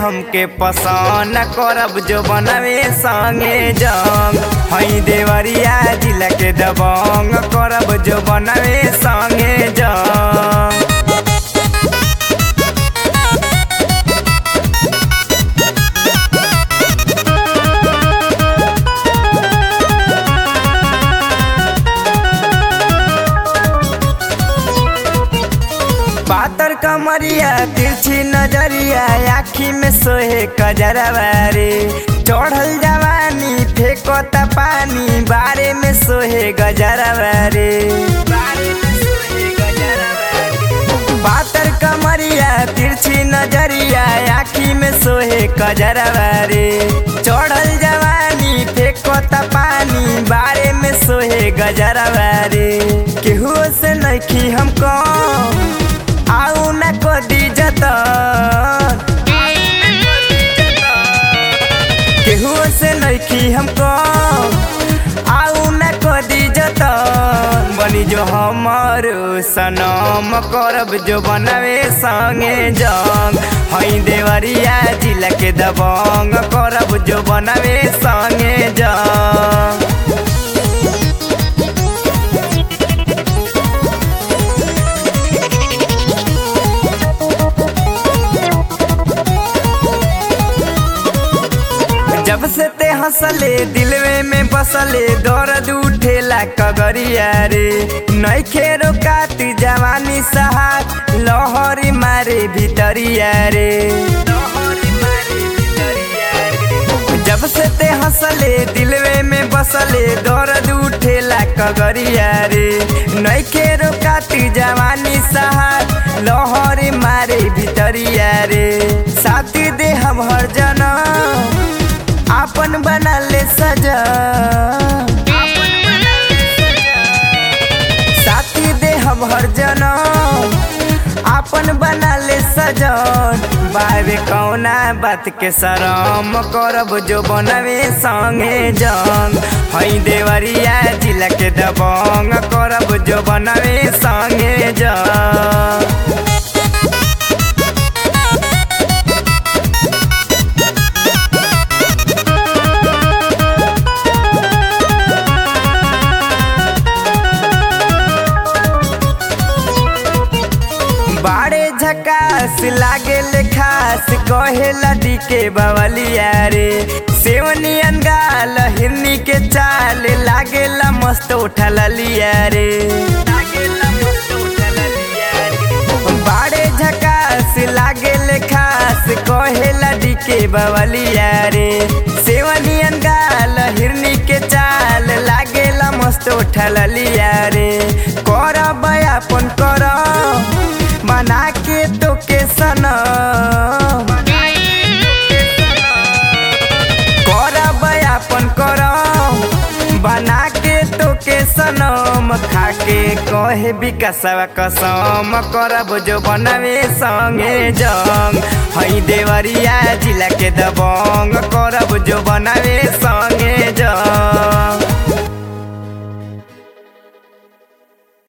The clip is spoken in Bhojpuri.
हमके पसंद करब जो बनवे संगे जंग हई देवरिया जिला के दबंग करब जो बनवे संगे जंग। पातर कमरिया तिरछी नजरिया आखी में सोहे कजरवा रे चढ़ल जवानी फेंकता पानी बारे में सोहे गजरवा रे। पातर कमरिया तिरछी नजरिया आखी में सोहे कजरवा रे चढ़ल जवानी फेंकता पानी बारे में सोहे गजरवा रे। केहू से नइखी हमको आऊ न को दी जतन केहू से नइखी हमको आऊ न को दी जतन बनी जो हमर सनम करब जो बनवे संगे जंग हई देवरिया जिला के दबंग करब जो बनवे संगे जंग। जब से ते हंसले दिलवे में बसले दर्द उठेला कगरिया रे नइखे रोकाती जवानी सहात लहरी मारे भितरिया रे। जब से ते हंसले दिलवे में बसले दर्द उठेला कगरिया रे नइखे रोकाती जवानी सहात लहरी मारे भितरिया रे। साथी दे हम हर जनम आपन बना ले सजा साथी दे हम हर जनम आपन बना ले सजन बावे कौना बात के शरम करब जो बनवे संगे जंग हई देवरिया जिला के दबंग करब जो बनवे संगे जंग। बाड़े झकास लागे ले खास कहे लड़ी के बवलिया रे सेवनियन गाल हिरनी के चाल लागे ला मस्त उठल लिया रे। बाड़े झकास लागे ले खास कहे लड़ी के बवलिया रे सेवनियन गाल हिरनी के चाल लागे ला मस्त उठल लिया रे। करब अपन कर बना के तो के सनम करब अपन करम बना के तो के सनम खाके कहे विकासवा कसम करब जो बनवे संगे जंग हई देवरिया जिला के दबंग करब जो बनवे संगे जंग।